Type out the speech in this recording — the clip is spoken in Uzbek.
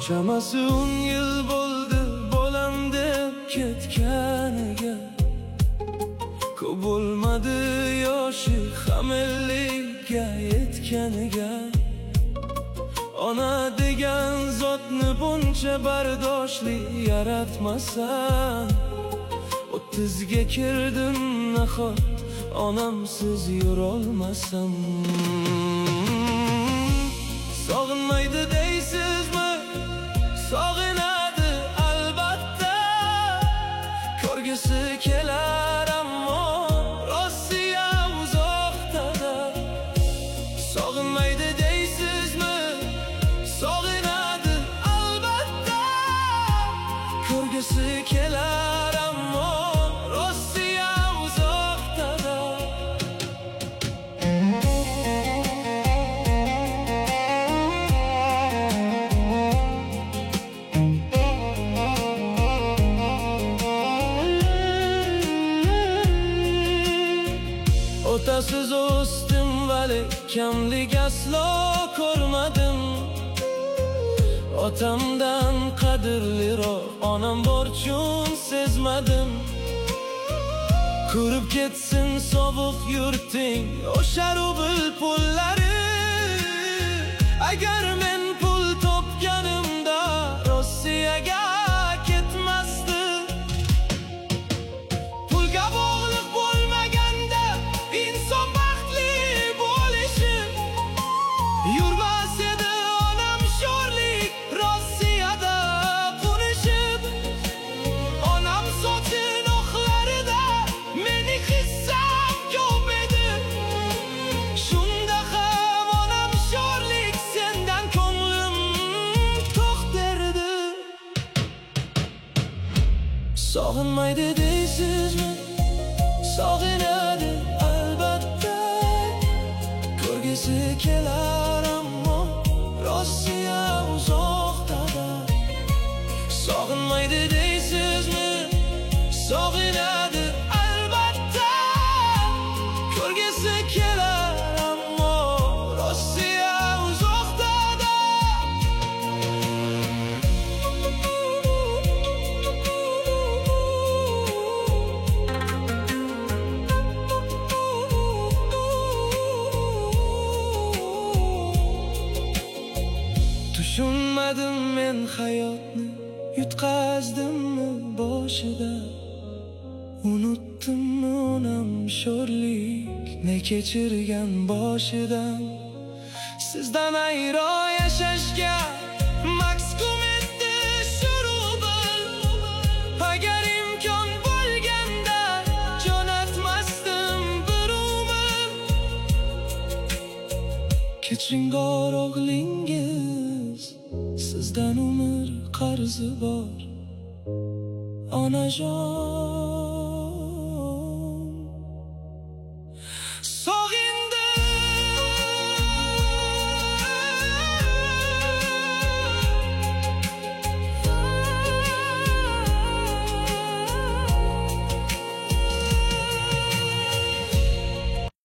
Chamasi 10 yil bo'ldi bo'lam deb ketganiga. Ko'p bo'lmadi yoshi ham 50ga yetganiga. Ona degan zotni buncha bardoshli yaratmasan, 30ga kirdim nahot onamsiz yurolmasam. Sog'inmaydi deysizmi? Sog'inadi albatta. Ko'rgisi kelar ammo Rossiya uzoqda. Sog'inmaydi deysizmi? Sog'inadi albatta. Ko'rgisi kelar ammo Rossiya uzoqda. Otasiz o'sdim vali kamlik aslo ko'rmadim. Otamdan qadrliroq onam borchun sezmadim. Ko'rib ketsin sovuq yurting o'sharu bulpullari. Agar men pul topganimda Rossiyaga ketmasdim. Pulga bog'liq bo'lmaganda inson baxtli bo'lishi. Yurmas edi onam sho'rlik Rossiyada qo'nishib. Onam sochin oqlarida meni hissam ko'p edi. Shunda ham onam sho'rlik sendan ko'nglim to'q derdi. Sog'inmaydi deysizmi? Sog'inadi albatta. Ko'rgisi kelar ammo Rossiya uzoqda. Sog'inmaydi deysizmi? Sog'inadi albatta. Ko'rgisi kelar ammo Rossiya uzoqda. Tushunmadim men hayotni yutqazdimmi boshida. Unutdimmi onam sho'rlik ne kechirgan boshidan. Sizdan ayro yashashga mahkum etdi shu rubl. Agar imkon bo'lganda jo'natmasdim bir umr. Kechiring o'g'lingiz, sizdan umr qarzi bor onajon.